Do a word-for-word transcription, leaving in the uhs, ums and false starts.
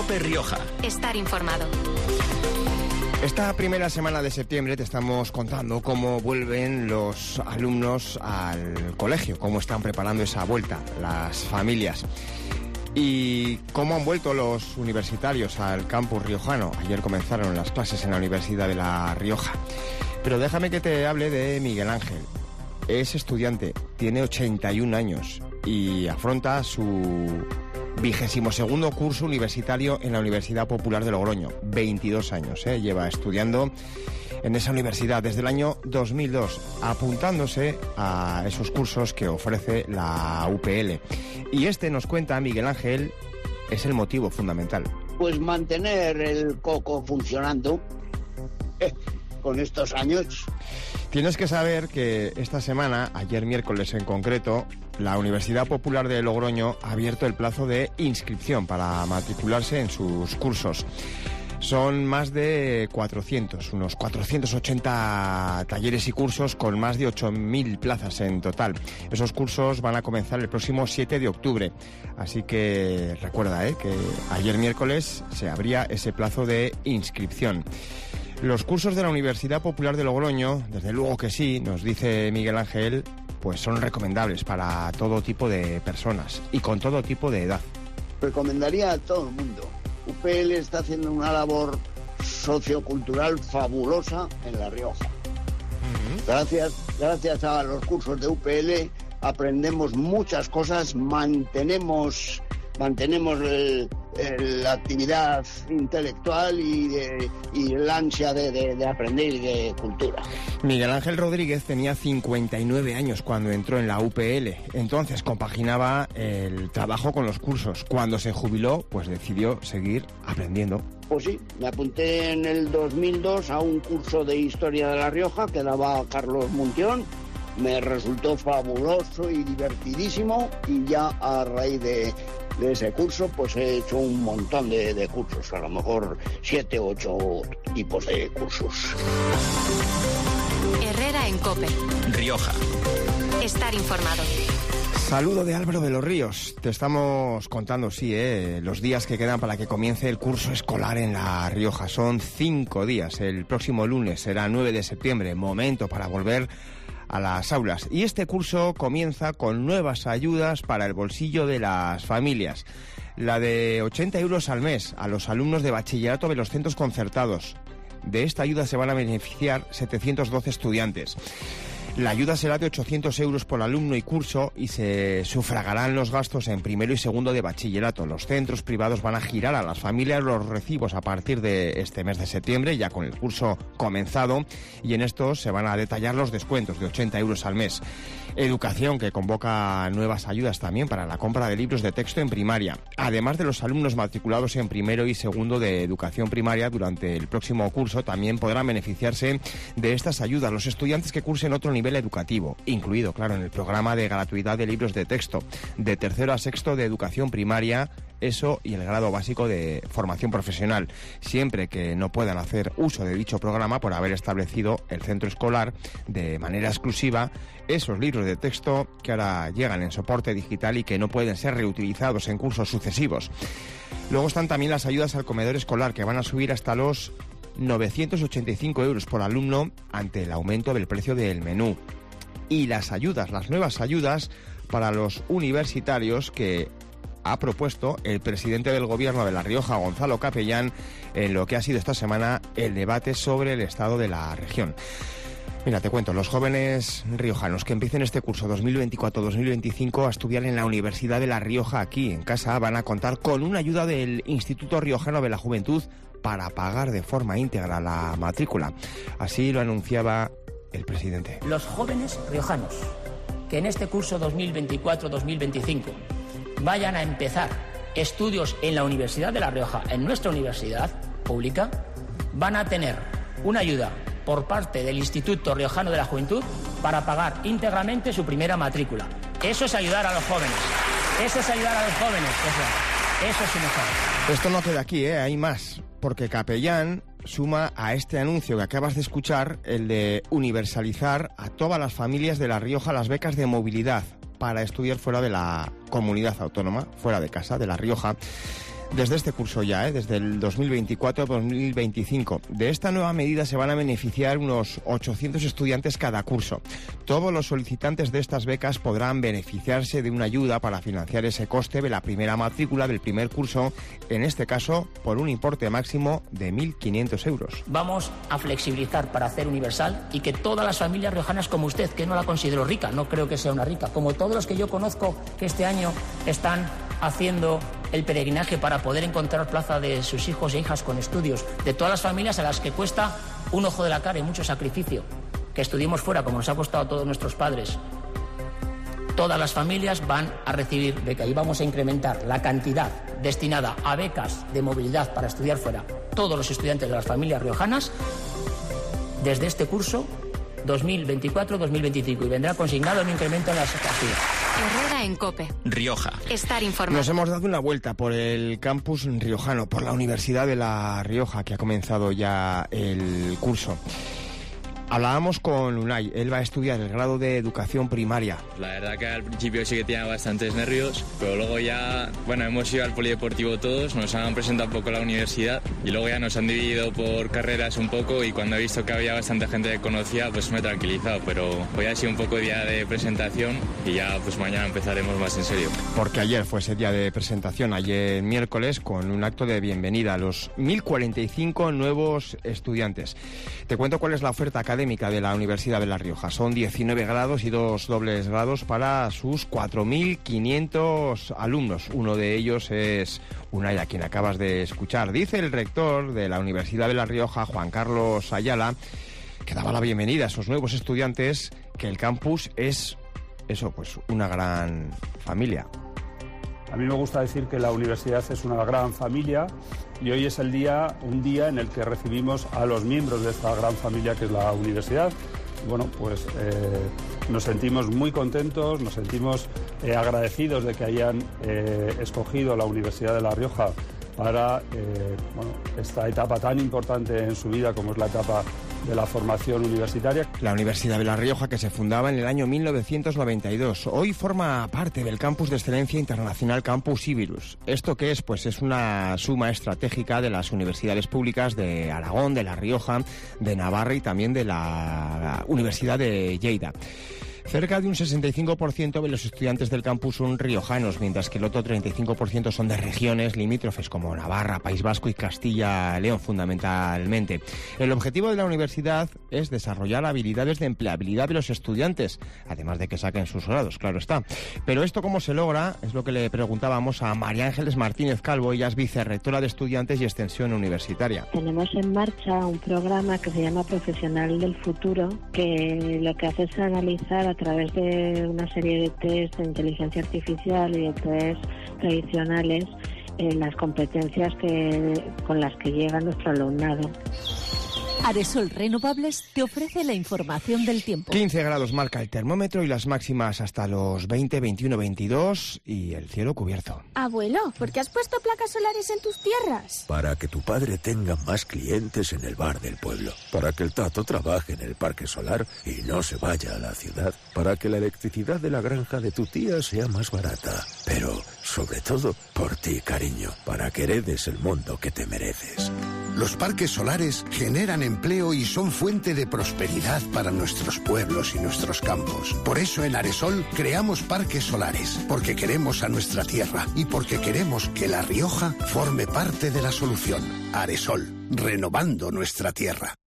COPE Rioja. Estar informado. Esta primera semana de septiembre te estamos contando cómo vuelven los alumnos al colegio, cómo están preparando esa vuelta, las familias. Y cómo han vuelto los universitarios al campus riojano. Ayer comenzaron las clases en la Universidad de La Rioja. Pero déjame que te hable de Miguel Ángel. Es estudiante, tiene ochenta y un años y afronta su vigésimo segundo curso universitario en la Universidad Popular de Logroño. veintidós años, ¿eh? Lleva estudiando en esa universidad desde el año dos mil dos, apuntándose a esos cursos que ofrece la U P L. Y este, nos cuenta Miguel Ángel, es el motivo fundamental. Pues mantener el coco funcionando eh, con estos años. Tienes que saber que esta semana, ayer miércoles en concreto, la Universidad Popular de Logroño ha abierto el plazo de inscripción para matricularse en sus cursos. Son más de cuatrocientos, unos cuatrocientos ochenta talleres y cursos con más de ocho mil plazas en total. Esos cursos van a comenzar el próximo siete de octubre. Así que recuerda ¿eh? que ayer miércoles se abría ese plazo de inscripción. Los cursos de la Universidad Popular de Logroño, desde luego que sí, nos dice Miguel Ángel, pues son recomendables para todo tipo de personas y con todo tipo de edad. Recomendaría a todo el mundo. U P L está haciendo una labor sociocultural fabulosa en La Rioja. Uh-huh. Gracias, gracias a los cursos de U P L aprendemos muchas cosas, mantenemos... mantenemos el, el, la actividad intelectual y, de, y el ansia de, de, de aprender y de cultura. Miguel Ángel Rodríguez tenía cincuenta y nueve años cuando entró en la U P L. Entonces compaginaba el trabajo con los cursos. Cuando se jubiló, pues decidió seguir aprendiendo. Pues sí, me apunté en el dos mil dos a un curso de Historia de La Rioja que daba Carlos Muntión. Me resultó fabuloso y divertidísimo y ya a raíz de, de ese curso pues he hecho un montón de, de cursos, a lo mejor siete o ocho tipos de cursos. Herrera en COPE. Rioja. Estar informado. Saludo de Álvaro de los Ríos. Te estamos contando, sí, ¿eh? los días que quedan para que comience el curso escolar en La Rioja. Son cinco días. El próximo lunes será nueve de septiembre, momento para volver a las aulas. Y este curso comienza con nuevas ayudas para el bolsillo de las familias. La de ochenta euros al mes a los alumnos de bachillerato de los centros concertados. De esta ayuda se van a beneficiar setecientos doce estudiantes. La ayuda será de ochocientos euros por alumno y curso y se sufragarán los gastos en primero y segundo de bachillerato. Los centros privados van a girar a las familias los recibos a partir de este mes de septiembre, ya con el curso comenzado, y en estos se van a detallar los descuentos de ochenta euros al mes. Educación, que convoca nuevas ayudas también para la compra de libros de texto en primaria. Además de los alumnos matriculados en primero y segundo de educación primaria, durante el próximo curso también podrán beneficiarse de estas ayudas los estudiantes que cursen otro nivel educativo, incluido, claro, en el programa de gratuidad de libros de texto, de tercero a sexto de educación primaria, eso y el grado básico de formación profesional, siempre que no puedan hacer uso de dicho programa por haber establecido el centro escolar de manera exclusiva esos libros de texto que ahora llegan en soporte digital y que no pueden ser reutilizados en cursos sucesivos. Luego están también las ayudas al comedor escolar, que van a subir hasta los novecientos ochenta y cinco euros por alumno ante el aumento del precio del menú. Y las ayudas, las nuevas ayudas para los universitarios que ha propuesto el presidente del Gobierno de La Rioja, Gonzalo Capellán, en lo que ha sido esta semana el debate sobre el estado de la región. Mira, te cuento, los jóvenes riojanos que empiecen este curso dos mil veinticuatro dos mil veinticinco a estudiar en la Universidad de La Rioja, aquí en casa, van a contar con una ayuda del Instituto Riojano de la Juventud para pagar de forma íntegra la matrícula. Así lo anunciaba el presidente. Los jóvenes riojanos que en este curso dos mil veinticuatro dos mil veinticinco vayan a empezar estudios en la Universidad de La Rioja, en nuestra universidad pública, van a tener una ayuda por parte del Instituto Riojano de la Juventud para pagar íntegramente su primera matrícula. Eso es ayudar a los jóvenes. Eso es ayudar a los jóvenes. Eso, eso es mejor. Esto no queda aquí, ¿eh? Hay más. Porque Capellán suma a este anuncio que acabas de escuchar el de universalizar a todas las familias de La Rioja las becas de movilidad para estudiar fuera de la comunidad autónoma, fuera de casa, de La Rioja. Desde este curso ya, ¿eh? desde el dos mil veinticuatro a dos mil veinticinco. De esta nueva medida se van a beneficiar unos ochocientos estudiantes cada curso. Todos los solicitantes de estas becas podrán beneficiarse de una ayuda para financiar ese coste de la primera matrícula del primer curso, en este caso por un importe máximo de mil quinientos euros. Vamos a flexibilizar para hacer universal y que todas las familias riojanas como usted, que no la considero rica, no creo que sea una rica, como todos los que yo conozco que este año están haciendo el peregrinaje para poder encontrar plaza de sus hijos e hijas con estudios, de todas las familias a las que cuesta un ojo de la cara y mucho sacrificio que estudiemos fuera, como nos ha costado a todos nuestros padres. Todas las familias van a recibir beca y vamos a incrementar la cantidad destinada a becas de movilidad para estudiar fuera, todos los estudiantes de las familias riojanas, desde este curso dos mil veinticuatro dos mil veinticinco, y vendrá consignado un incremento en las partidas. Herrera en COPE. Rioja. Estar informado. Nos hemos dado una vuelta por el campus riojano, por la Universidad de La Rioja, que ha comenzado ya el curso. Hablábamos con Unai, él va a estudiar el grado de educación primaria. La verdad que al principio sí que tenía bastantes nervios, pero luego ya, bueno, hemos ido al polideportivo todos, nos han presentado un poco la universidad y luego ya nos han dividido por carreras un poco, y cuando he visto que había bastante gente que conocía, pues me he tranquilizado, pero hoy ha sido un poco día de presentación y ya pues mañana empezaremos más en serio. Porque ayer fue ese día de presentación, ayer miércoles, con un acto de bienvenida a los mil cuarenta y cinco nuevos estudiantes. Te cuento cuál es la oferta académica de la Universidad de La Rioja. Son diecinueve grados y dos dobles grados para sus cuatro mil quinientos alumnos. Uno de ellos es Unai, a quien acabas de escuchar. Dice el rector de la Universidad de La Rioja, Juan Carlos Ayala, que daba la bienvenida a esos nuevos estudiantes, que el campus es, eso, pues una gran familia. A mí me gusta decir que la universidad es una gran familia, y hoy es el día, un día en el que recibimos a los miembros de esta gran familia que es la universidad. Bueno, pues eh, nos sentimos muy contentos, nos sentimos eh, agradecidos de que hayan eh, escogido la Universidad de La Rioja para eh, bueno, esta etapa tan importante en su vida como es la etapa de la formación universitaria. La Universidad de La Rioja, que se fundaba en el año mil novecientos noventa y dos, hoy forma parte del Campus de Excelencia Internacional Campus Iberus. ¿Esto qué es? Pues es una suma estratégica de las universidades públicas de Aragón, de La Rioja, de Navarra y también de la Universidad de Lleida. Cerca de un sesenta y cinco por ciento de los estudiantes del campus son riojanos, mientras que el otro treinta y cinco por ciento son de regiones limítrofes como Navarra, País Vasco y Castilla-León, fundamentalmente. El objetivo de la universidad es desarrollar habilidades de empleabilidad de los estudiantes, además de que saquen sus grados, claro está. Pero esto cómo se logra es lo que le preguntábamos a María Ángeles Martínez Calvo. Ella es vicerrectora de Estudiantes y Extensión Universitaria. Tenemos en marcha un programa que se llama Profesional del Futuro, que lo que hace es analizar a través de una serie de test de inteligencia artificial y de test tradicionales eh, las competencias que, con las que llega nuestro alumnado. Aresol Renovables te ofrece la información del tiempo. quince grados marca el termómetro y las máximas hasta los veinte, veintiuno, veintidós y el cielo cubierto. Abuelo, ¿por qué has puesto placas solares en tus tierras? Para que tu padre tenga más clientes en el bar del pueblo. Para que el Tato trabaje en el parque solar y no se vaya a la ciudad. Para que la electricidad de la granja de tu tía sea más barata. Pero, sobre todo, por ti, cariño. Para que heredes el mundo que te mereces. Los parques solares generan empleo y son fuente de prosperidad para nuestros pueblos y nuestros campos. Por eso en Aresol creamos parques solares, porque queremos a nuestra tierra y porque queremos que La Rioja forme parte de la solución. Aresol, renovando nuestra tierra.